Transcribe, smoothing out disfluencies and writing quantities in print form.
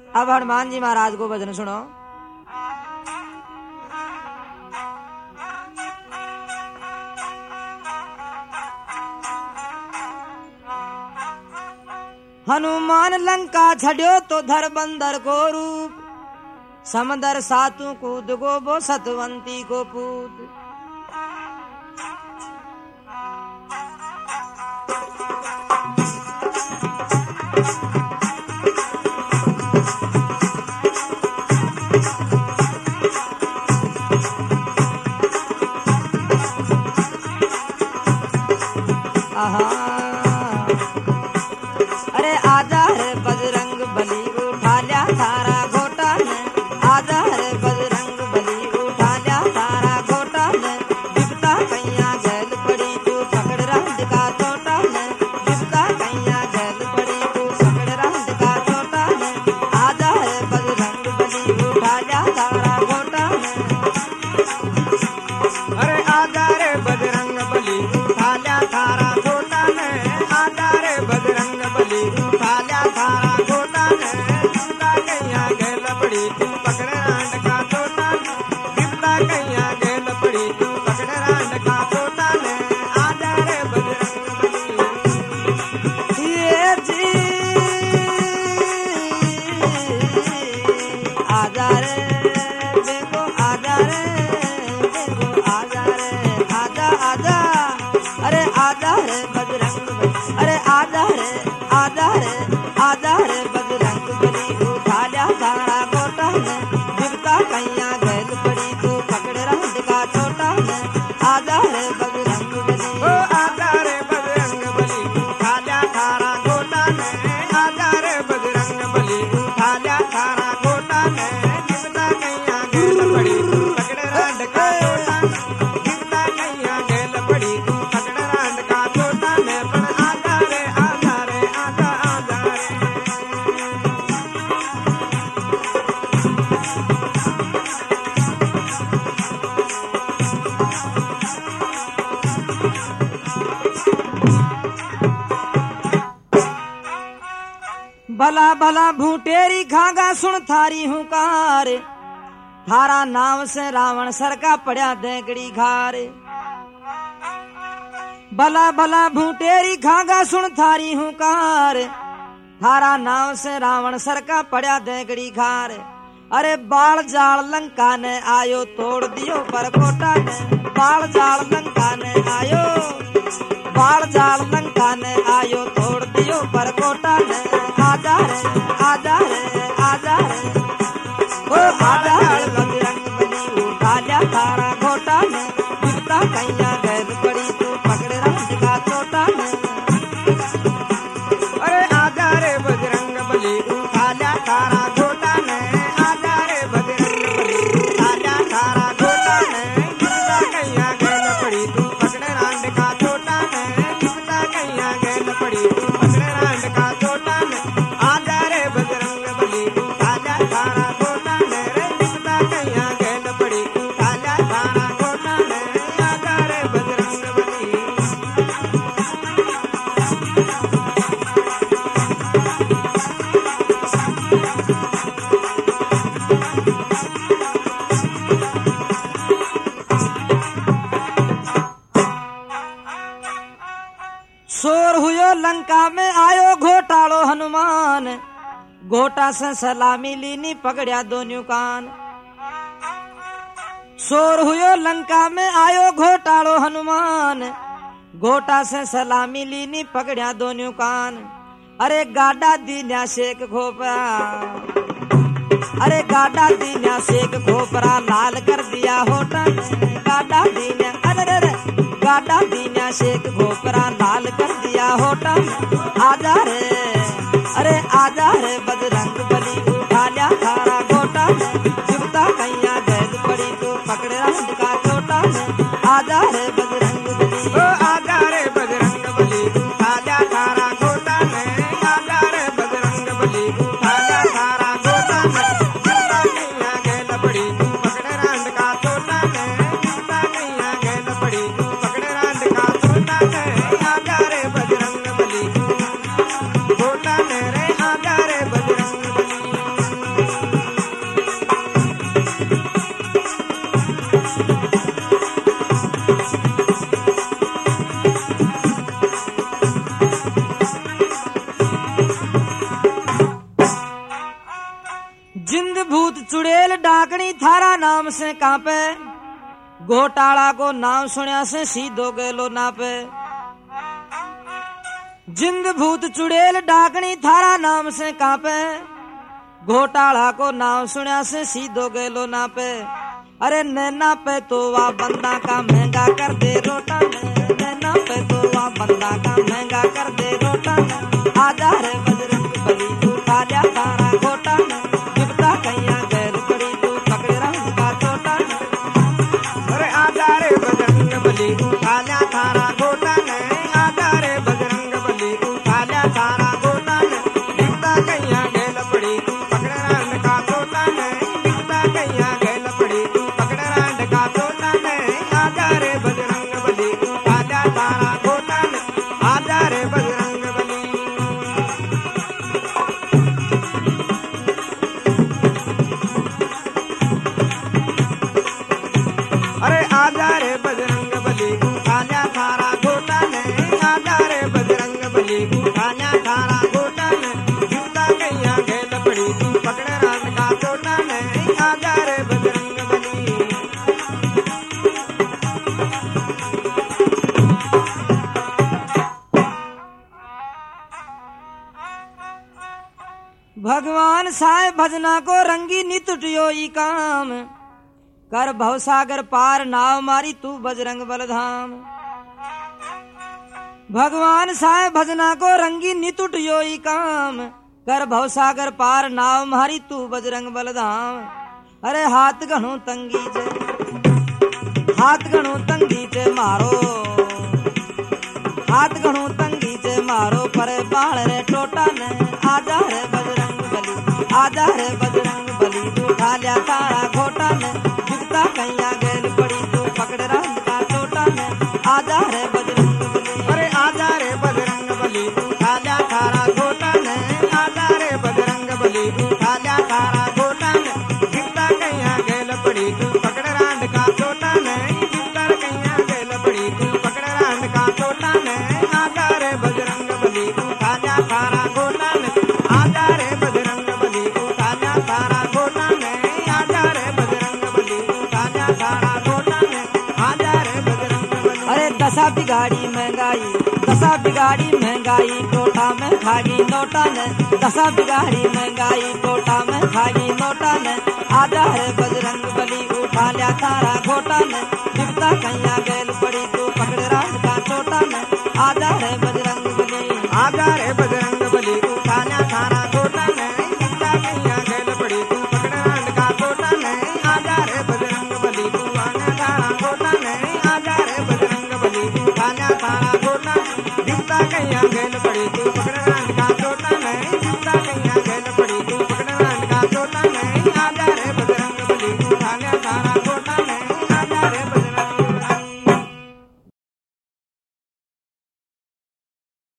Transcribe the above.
अब हनुमान जी महाराज को भजन सुनो। हनुमान लंका छड़ियो तो धर बंदर को रूप, समदर सातु कूद गो बो सतवंती को पूत। अरे आजा रे बजरंग बली उठा लिया थारा घोटा ने, आजा रे बजरंग बली उठा लिया थारा घोटा ने। बिपता कैया गैल पड़ी तू पकड़ रांड का छोटा ने, बिपता कैया गैल पड़ी तू पकड़ रांड का छोटा ने। आजा रे बजरंग बली उठा लिया थारा घोटा ने। अरे आजा रे बजरंग बली उठा लिया थारा घोटा ने, आजा रे बजरंग बली उठा लिया थारा घोटा ने। बिपता कैया गैल पड़ी तू पकड़ रांड का छोटा ने, बिपता कैया गैल पड़ी तू पकड़ रांड का छोटा ने। आजा रे बजरंग बली। ये जी आजा रे देखो, आजा रे देखो, आजा रे आजा आजा। अरे आजा रे बजरंग बली, अरे आजा रे आजा रे आजा रे बजरंग बली उठा लिया थारा घोटा ने। बिपता कैया गैल पड़ी तू पकड़ रांड का छोटा ने। आजा रे बजरंग बली। ओ आजा रे बजरंग बली उठा लिया थारा घोटा ने, आजा रे बजरंग बली उठा लिया थारा घोटा ने। बिपता कैया गैल पड़ी तू पकड़ रांड का छोटा ने, बिपता कैया गैल पड़ी तू पकड़ रांड का छोटा ने। पण आजा रे आजा रे आजा आजा रे। भला भला भूटेरी खागा सुन थारी हुकार, थारा नाम से रावण सर का पड़ा देगड़ी घार। भला भला भूटेरी खागा सुन थारी हुकार, थारा नाम से रावण सर का पड़ा देगड़ी घार। अरे बाल जाल लंका ने आयो तोड़ दियो परकोटा ने, बाल जाल लंका ने आयो, बाल जाल लंका ने आयो तोड़ दियो परकोटा ने। आजा रे आजा रे आजा रे, ओ आजा रे बजरंग बली उठा लिया थारा घोटा ने। बिपता कैया गैल पड़ी तू पकड़ रांड का छोटा ने। अरे आजा रे बजरंग बली उठा लिया थारा घोटा ने, आजा रे बजरंग बली उठा लिया थारा घोटा ने। बिपता कैया गैल पड़ी तू पकड़ रांड का छोटा ने, बिपता कैया गैल पड़ी तू पकड़ रांड का छोटा ने। आजा रे बजरंग बली उठा लिया थारा घोटा ने रे, बिपता कैया गैल पड़ी तू उठा लिया थारा घोटा ने। आजा रे बजरंग बली। शोर हुयो लंका में आयो घोटालो हनुमान, घोटा से सलामी लीनी पकड़या दोन्यू कान। शोर हुयो लंका में आयो घोटालो हनुमान, घोटा से सलामी लीनी पकड़या दोन्यू कान। अरे गाडा दीन्या शेख खोपरा, अरे गाडा दीन्या शेख खोपरा लाल कर दिया होटा ने। गाडा दीन्या अरे रे गाडा दीन्या शेख खोपरा लाल कर दिया होटा ने। आजा रे अरे आजा रे बजरंग बली उठा लिया थारा घोटा ने। बिपता कैया गैल पड़ी तू पकड़ रांड का छोटा ने। आजा रे बजरंग बली। ओ आजा रे बजरंग बली उठा लिया थारा घोटा ने, आजा रे बजरंग बली उठा लिया थारा घोटा ने। बिपता कैया गैल पड़ी तू पकड़ रांड का छोटा ने, बिपता कैया गैल पड़ी तू पकड़ रांड का छोटा ने। आजा रे बजरंग बली घोटा ने रे, आजा रे बजरंग बली। जिंद भूत चुड़ैल डाकनी थारा नाम से कांपे, घोटाला को नाम सुनिया से सीधो गेलो नापे। जिंद भूत चुड़ैल डाकनी थारा नाम से कांपे, घोटाला को नाम सुनिया से सीधो गेलो नापे। अरे नैना पे तो वा बंदा का महंगा कर दे रोटा में, नैना पे तो वा बंदा का महंगा कर दे रोटा में। आजा रे बजरंग बली तू कालिया तारा घोटा में, जुगता कैया गैल पड़ी तू पकड़ रंग का छोटा में। अरे आजा रे बजरंग बली तू कालिया तारा घोटा में, आजा रे बजरंग बली तू कालिया तारा घोटा में। जुगता कैया गैल पड़ी तू पकड़ रंग का छोटा में, जुगता कैया गैल पड़ी तू पकड़ रंग का छोटा में। आजा रे बजरंग बली तू कालिया तारा घोटा में, आजा रे बजरंग बली। अरे आजा रे बजरंग बली तू कालिया तारा घोटा में, आजा रे बजरंग बली तू कालिया तारा घोटा में। जुगता कैया गैल पड़ी तू पकड़ रंग का छोटा में, आजा रे बजरंग बली। भगवान साय भजना को रंगी नित टुटियो ई काम, कर भवसागर पार नाव मारी तू बजरंग बलधाम। भगवान साय भजना को रंगी नित टुटियो ई काम, कर भवसागर पार नाव मारी तू बजरंग बलधाम। अरे हाथ घणो तंगी चे, हाथ घणो तंगी चे मारो, हाथ घणो तंगी चे मारो पर बाण रे टोटा ने। आजा रे बजरंग बली, आजा रे बजरंग बली तू ठालिया तारा घोटा ने। जुगता कैया गैल पड़ी तू पकड़ रंग का छोटा ने। आजा रे बजरंग बली। अरे आजा रे बजरंग बली तू कालिया तारा घोटा में, आजा रे बजरंग बली तू कालिया तारा घोटा में। जुगता कैया गैल पड़ी तू पकड़ रांड का छोटा में, जुगता कैया गैल पड़ी तू पकड़ रांड का छोटा में। आजा रे बजरंग बली तू कालिया तारा घोटा में, आजा रे बजरंग बली तू कालिया तारा घोटा में, आजा रे बजरंग बली तू कालिया तारा घोटा में, आजा रे बजरंग बली। अरे दशा बिगाड़ी महंगाई, दशा बिगाड़ी महंगाई टोटा में खागी नोटा ने। दशा बिगाड़ी महंगाई टोटा में खागी नोटा ने। आजा रे